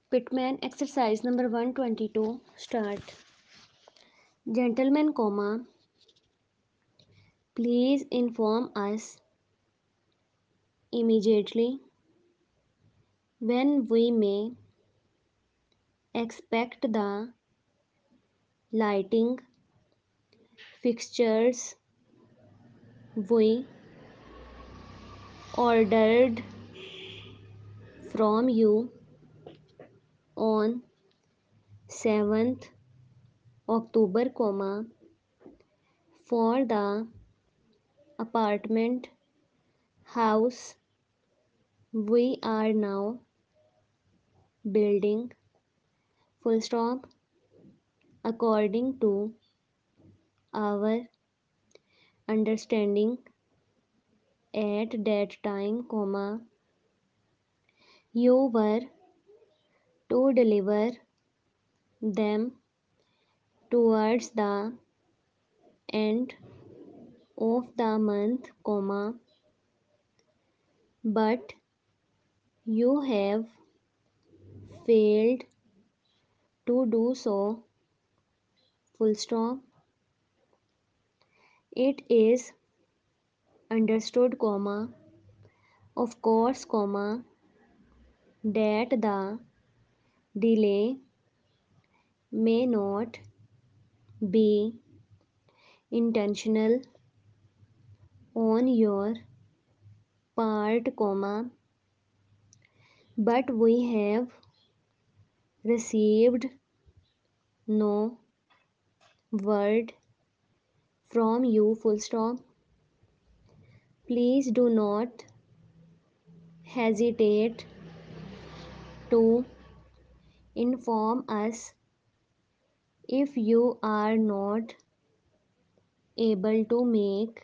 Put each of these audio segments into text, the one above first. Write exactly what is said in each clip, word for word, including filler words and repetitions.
Pitman exercise number one twenty-two start. Gentlemen, comma, please inform us immediately when we may expect the lighting fixtures we ordered from you on seventh October, comma, for the apartment house we are now building, full stop, according to our understanding at that time, comma, you were to deliver them towards the end of the month, comma, but you have failed to do so, full stop. It is understood, comma, of course, comma, that the delay may not be intentional on your part, comma, but we have received no word from you, full stop. Please do not hesitate to inform us if you are not able to make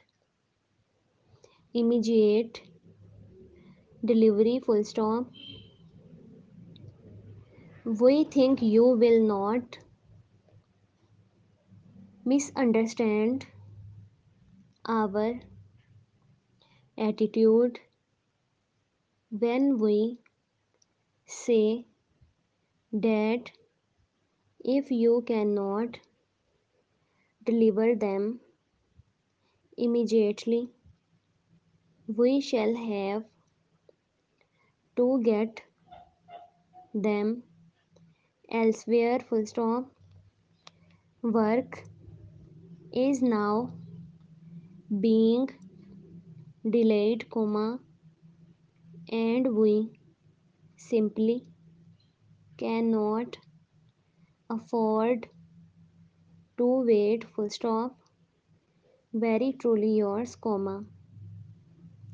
immediate delivery, full stop. We think you will not misunderstand our attitude when we say that if you cannot deliver them immediately, we shall have to get them elsewhere, full stop. Work is now being delayed, comma, and we simply cannot afford to wait, full stop. Very truly yours, comma.